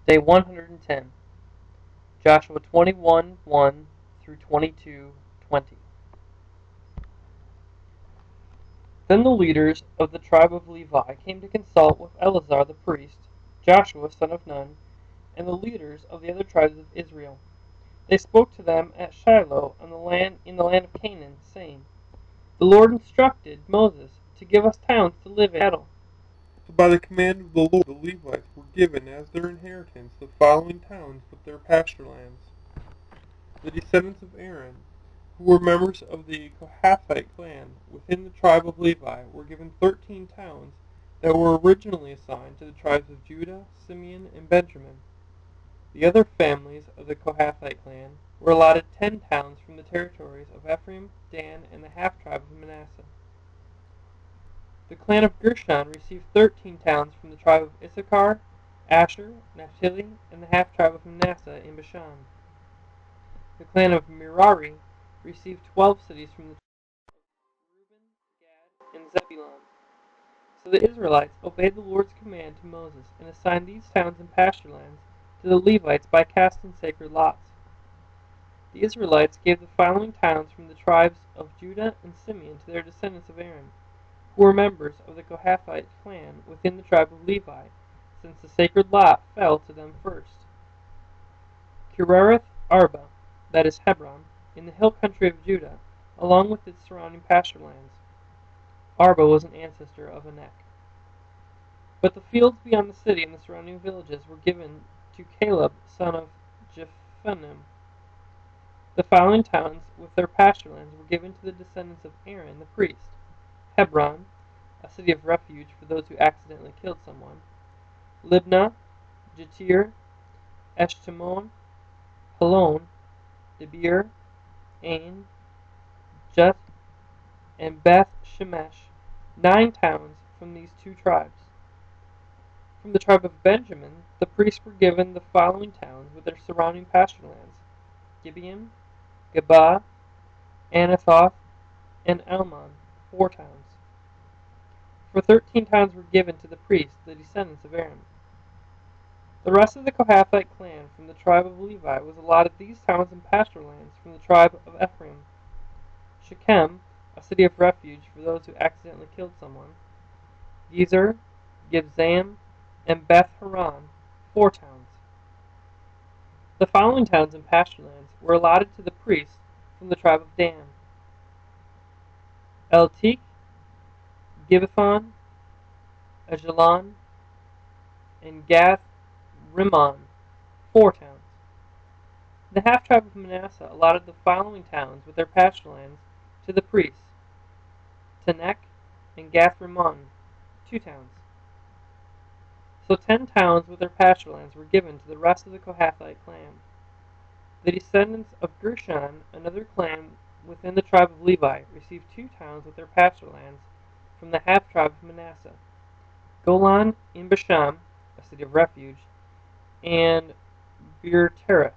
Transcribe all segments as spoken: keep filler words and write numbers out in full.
Day one hundred ten. Joshua twenty-one one through twenty-two twenty. Then the leaders of the tribe of Levi came to consult with Eleazar the priest, Joshua son of Nun, and the leaders of the other tribes of Israel. They spoke to them at Shiloh on the land, in the land of Canaan, saying, The Lord instructed Moses to give us towns to live in cattle. So by the command of the Lord, the Levites were given as their inheritance the following towns with their pasture lands. The descendants of Aaron, who were members of the Kohathite clan within the tribe of Levi, were given thirteen towns that were originally assigned to the tribes of Judah, Simeon, and Benjamin. The other families of the Kohathite clan were allotted ten towns from the territories of Ephraim, Dan, and the half-tribe of Manasseh. The clan of Gershon received thirteen towns from the tribe of Issachar, Asher, Naphtali, and the half-tribe of Manasseh in Bashan. The clan of Merari received twelve cities from the tribes of Reuben, Gad, and Zebulun. So the Israelites obeyed the Lord's command to Moses and assigned these towns and pasture lands to the Levites by casting sacred lots. The Israelites gave the following towns from the tribes of Judah and Simeon to their descendants of Aaron, who were members of the Kohathite clan within the tribe of Levi, since the sacred lot fell to them first. Kiriath Arba, that is Hebron, in the hill country of Judah, along with its surrounding pasture lands. Arba was an ancestor of Anak. But the fields beyond the city and the surrounding villages were given to Caleb, son of Jephunneh. The following towns with their pasture lands were given to the descendants of Aaron the priest: Hebron, a city of refuge for those who accidentally killed someone; Libnah, Jatir, Eshtamoa, Pelon, Debir, Ain, Jut, and Beth Shemesh, nine towns from these two tribes. From the tribe of Benjamin, the priests were given the following towns with their surrounding pasture lands: Gibeon, Geba, Anathoth, and Elmon, four towns. For thirteen towns were given to the priests, the descendants of Aaron. The rest of the Kohathite clan from the tribe of Levi was allotted these towns and pasture lands from the tribe of Ephraim: Shechem, a city of refuge for those who accidentally killed someone; Gezer, Gibzaim, and Beth Horon, four towns. The following towns and pasture lands were allotted to the priests from the tribe of Dan: Eltek, Gibbethon, Ajalon, and Gath Rimmon, four towns. The half-tribe of Manasseh allotted the following towns with their pasture lands to the priests: Tanekh and Gath Rimmon, two towns. So ten towns with their pasture lands were given to the rest of the Kohathite clan. The descendants of Gershon, another clan within the tribe of Levi, received two towns with their pasture lands from the half-tribe of Manasseh: Golan in Bashan, a city of refuge, and Beer-Tereth.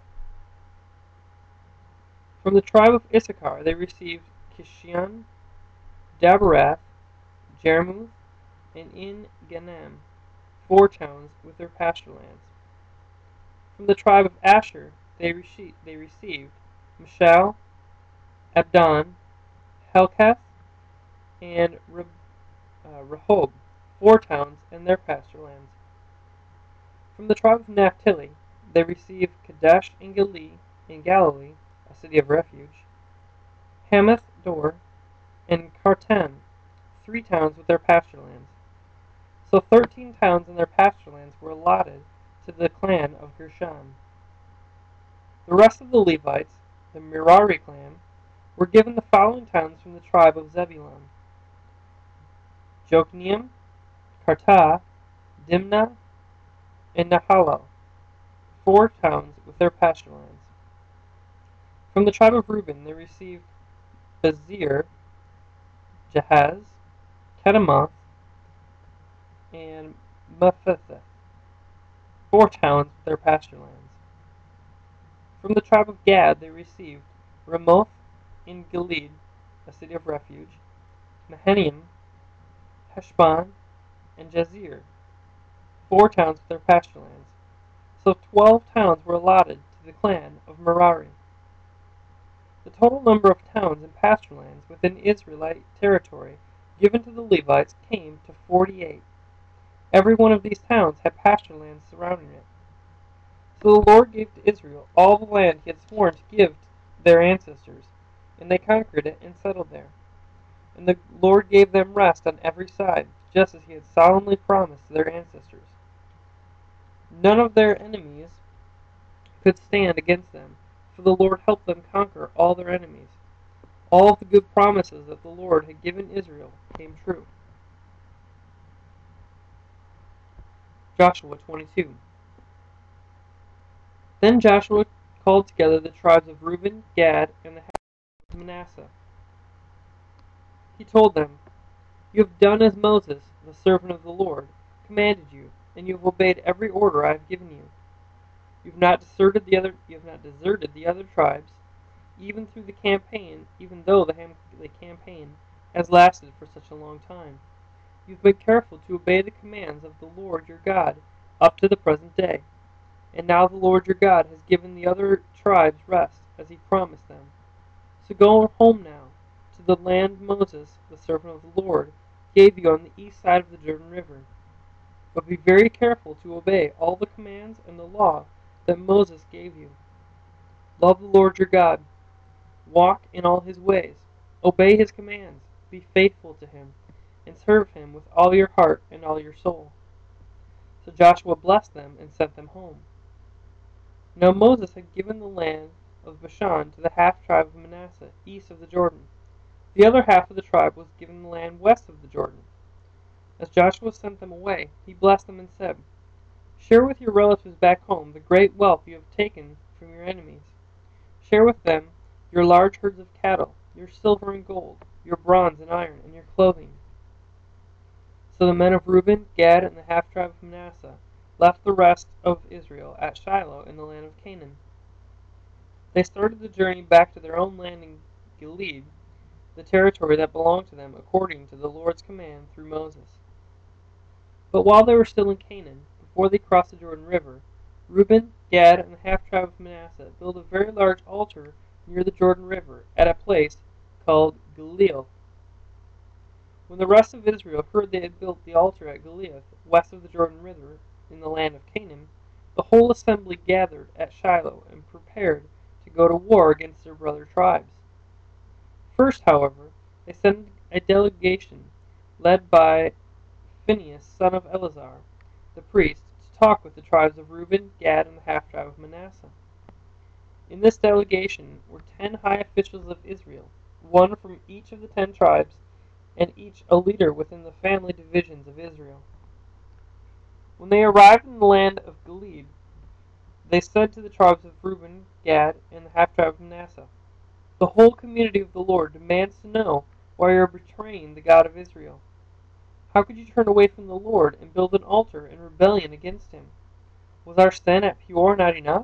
From the tribe of Issachar they received Kishion, Daberath, Jarmuth, and En-Ganim, four towns with their pasture lands. From the tribe of Asher they, rece- they received Mishal, Abdon, Helkath, and Re- uh, Rehob, four towns and their pasture lands. From the tribe of Naphtali they received Kadesh in Galilee, in Galilee, a city of refuge, Hamath Dor, and Kartan, three towns with their pasture lands. So thirteen towns and their pasture lands were allotted to the clan of Gershon. The rest of the Levites, the Merari clan, were given the following towns from the tribe of Zebulun: Jokneam, Kartah, Dimnah, and Nahalal, four towns with their pasture lands. From the tribe of Reuben they received Bezir, Jahaz, Kedemoth, and Mephibosheth, four towns with their pasture lands. From the tribe of Gad they received Ramoth in Gilead, a city of refuge, Mahanaim, Heshbon, and Jazer, four towns with their pasture lands. So twelve towns were allotted to the clan of Merari. The total number of towns and pasture lands within Israelite territory given to the Levites came to forty-eight. Every one of these towns had pasture lands surrounding it. So the Lord gave to Israel all the land he had sworn to give to their ancestors, and they conquered it and settled there. And the Lord gave them rest on every side, just as he had solemnly promised to their ancestors. None of their enemies could stand against them, for the Lord helped them conquer all their enemies. All the good promises that the Lord had given Israel came true. Joshua twenty-two. Then Joshua called together the tribes of Reuben, Gad, and the half of Manasseh. He told them, "You have done as Moses, the servant of the Lord, commanded you, and you have obeyed every order I have given you. You have not deserted the other. You have not deserted the other tribes, even through the campaign, even though the, ham, the campaign has lasted for such a long time. You've been careful to obey the commands of the Lord your God up to the present day. And now the Lord your God has given the other tribes rest, as he promised them. So go home now to the land Moses, the servant of the Lord, gave you on the east side of the Jordan River. But be very careful to obey all the commands and the law that Moses gave you. Love the Lord your God. Walk in all his ways. Obey his commands. Be faithful to him, and serve him with all your heart and all your soul." So Joshua blessed them and sent them home. Now Moses had given the land of Bashan to the half-tribe of Manasseh, east of the Jordan. The other half of the tribe was given the land west of the Jordan. As Joshua sent them away, he blessed them and said, "Share with your relatives back home the great wealth you have taken from your enemies. Share with them your large herds of cattle, your silver and gold, your bronze and iron, and your clothing." So the men of Reuben, Gad, and the half-tribe of Manasseh left the rest of Israel at Shiloh in the land of Canaan. They started the journey back to their own land in Gilead, the territory that belonged to them according to the Lord's command through Moses. But while they were still in Canaan, before they crossed the Jordan River, Reuben, Gad, and the half-tribe of Manasseh built a very large altar near the Jordan River at a place called Gilead. When the rest of Israel heard they had built the altar at Gilead, west of the Jordan River, in the land of Canaan, the whole assembly gathered at Shiloh and prepared to go to war against their brother tribes. First, however, they sent a delegation led by Phinehas, son of Eleazar, the priest, to talk with the tribes of Reuben, Gad, and the half-tribe of Manasseh. In this delegation were ten high officials of Israel, one from each of the ten tribes, and each a leader within the family divisions of Israel. When they arrived in the land of Gilead, they said to the tribes of Reuben, Gad, and the half-tribe of Manasseh, "The whole community of the Lord demands to know why you are betraying the God of Israel. How could you turn away from the Lord and build an altar in rebellion against him? Was our sin at Peor not enough?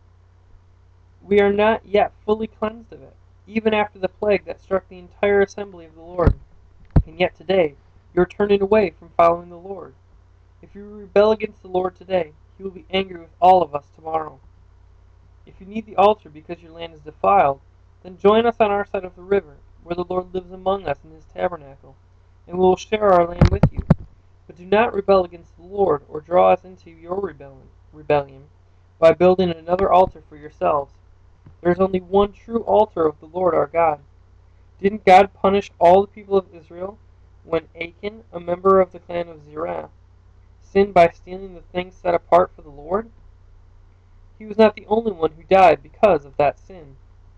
We are not yet fully cleansed of it, even after the plague that struck the entire assembly of the Lord. And yet today you are turning away from following the Lord. If you rebel against the Lord today, he will be angry with all of us tomorrow. If you need the altar because your land is defiled, then join us on our side of the river, where the Lord lives among us in his tabernacle, and we will share our land with you. But do not rebel against the Lord, or draw us into your rebellion, rebellion by building another altar for yourselves. There is only one true altar of the Lord our God. Didn't God punish all the people of Israel when Achan, a member of the clan of Zerah, sinned by stealing the things set apart for the Lord? He was not the only one who died because of that sin."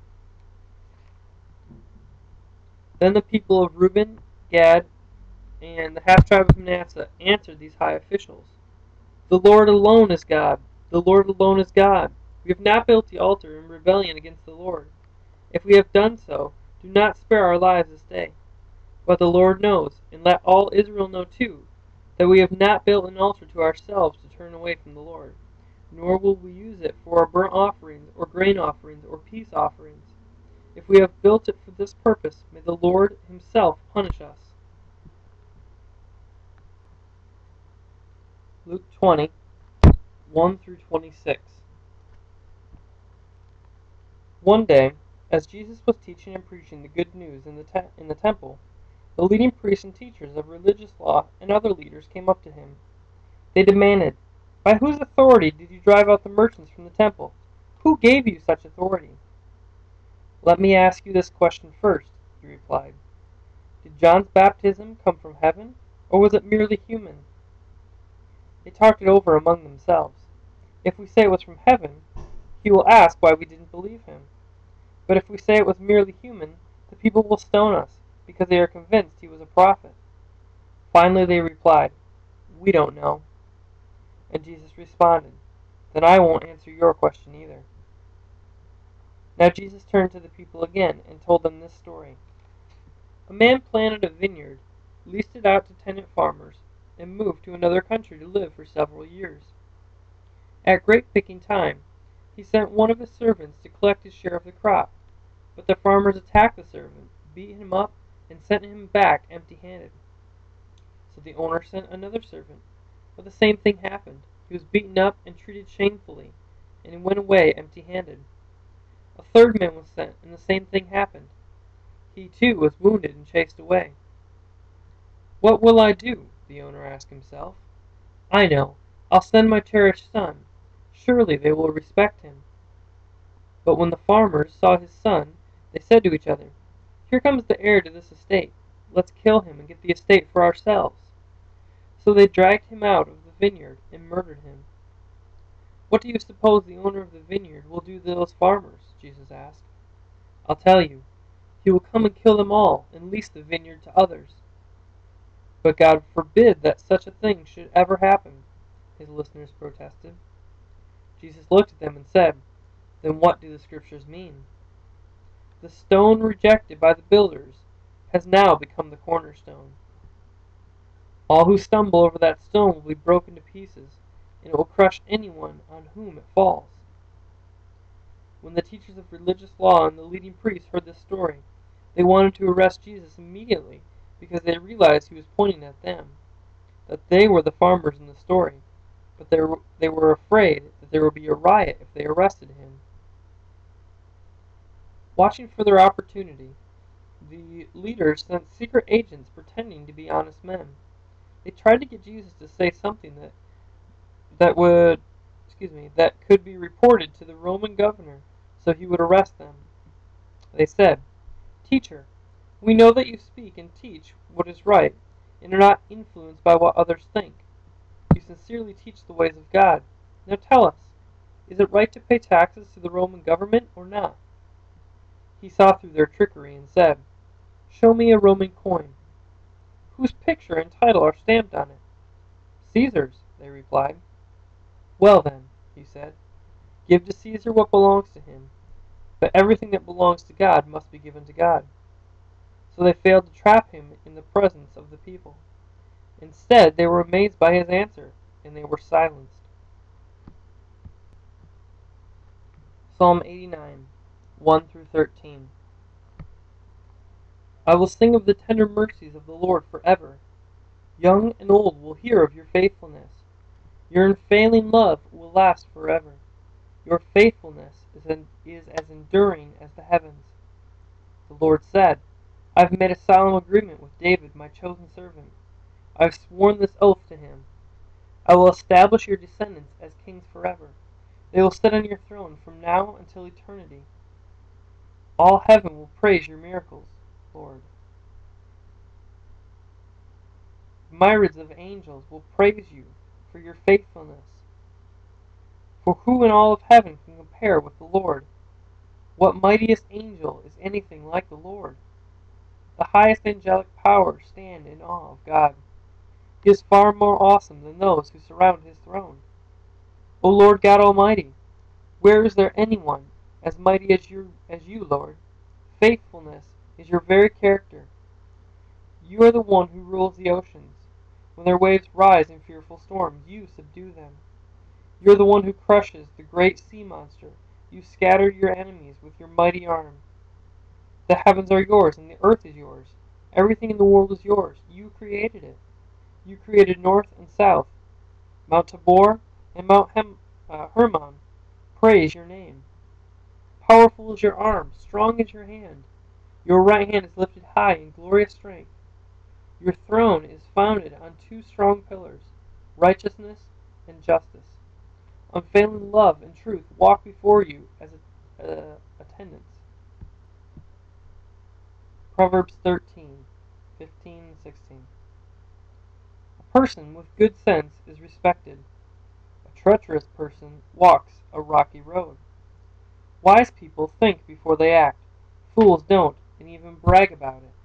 Then the people of Reuben, Gad, and the half-tribe of Manasseh answered these high officials, "The Lord alone is God. The Lord alone is God. We have not built the altar in rebellion against the Lord. If we have done so, do not spare our lives this day. But the Lord knows, and let all Israel know too, that we have not built an altar to ourselves to turn away from the Lord, nor will we use it for our burnt offerings, or grain offerings, or peace offerings. If we have built it for this purpose, may the Lord himself punish us." Luke twenty, one through twenty-six. One day, as Jesus was teaching and preaching the good news in the, te- in the temple, the leading priests and teachers of religious law and other leaders came up to him. They demanded, "By whose authority did you drive out the merchants from the temple? Who gave you such authority?" "Let me ask you this question first," he replied. "Did John's baptism come from heaven, or was it merely human?" They talked it over among themselves. If we say it was from heaven, he will ask why we didn't believe him. But if we say it was merely human, the people will stone us, because they are convinced he was a prophet. Finally they replied, "We don't know." And Jesus responded, "Then I won't answer your question either." Now Jesus turned to the people again and told them this story. A man planted a vineyard, leased it out to tenant farmers, and moved to another country to live for several years. At grape picking time, he sent one of his servants to collect his share of the crop, but the farmers attacked the servant, beat him up, and sent him back empty-handed. So the owner sent another servant, but the same thing happened. He was beaten up and treated shamefully, and he went away empty-handed. A third man was sent, and the same thing happened. He too was wounded and chased away. "What will I do?" the owner asked himself. "I know. I'll send my cherished son. Surely they will respect him." But when the farmers saw his son, they said to each other, "Here comes the heir to this estate. Let's kill him and get the estate for ourselves." So they dragged him out of the vineyard and murdered him. "What do you suppose the owner of the vineyard will do to those farmers?" Jesus asked. "I'll tell you. He will come and kill them all and lease the vineyard to others." "But God forbid that such a thing should ever happen," his listeners protested. Jesus looked at them and said, "Then what do the scriptures mean? The stone rejected by the builders has now become the cornerstone. All who stumble over that stone will be broken to pieces, and it will crush anyone on whom it falls." When the teachers of religious law and the leading priests heard this story, they wanted to arrest Jesus immediately because they realized he was pointing at them, that they were the farmers in the story, but they were, they were afraid that there would be a riot if they arrested him. Watching for their opportunity, the leaders sent secret agents pretending to be honest men. They tried to get Jesus to say something that that would, excuse me, that could be reported to the Roman governor, so he would arrest them. They said, "Teacher, we know that you speak and teach what is right, and are not influenced by what others think. You sincerely teach the ways of God. Now tell us, is it right to pay taxes to the Roman government or not?" He saw through their trickery and said, "Show me a Roman coin. Whose picture and title are stamped on it?" "Caesar's," they replied. "Well then," he said, "give to Caesar what belongs to him, but everything that belongs to God must be given to God." So they failed to trap him in the presence of the people. Instead, they were amazed by his answer, and they were silenced. Psalm eighty-nine, one through thirteen. I will sing of the tender mercies of the Lord forever. Young and old will hear of your faithfulness. Your unfailing love will last forever. Your faithfulness is, en- is as enduring as the heavens. The Lord said, I have made a solemn agreement with David, my chosen servant. I have sworn this oath to him. I will establish your descendants as kings forever. They will sit on your throne from now until eternity. All heaven will praise your miracles, Lord. Myriads of angels will praise you for your faithfulness. For who in all of heaven can compare with the Lord? What mightiest angel is anything like the Lord? The highest angelic powers stand in awe of God. He is far more awesome than those who surround his throne. O Lord God Almighty, where is there anyone as mighty as you, as you, Lord? Faithfulness is your very character. You are the one who rules the oceans. When their waves rise in fearful storms, you subdue them. You are the one who crushes the great sea monster. You scatter your enemies with your mighty arm. The heavens are yours, and the earth is yours. Everything in the world is yours. You created it. You created north and south, Mount Tabor and Mount Hem- uh, Hermon, praise your name. Powerful is your arm, strong is your hand. Your right hand is lifted high in glorious strength. Your throne is founded on two strong pillars, righteousness and justice. Unfailing love and truth walk before you as a, uh, attendants. Proverbs thirteen, fifteen and sixteen. A person with good sense is respected. A treacherous person walks a rocky road. Wise people think before they act. Fools don't, and even brag about it.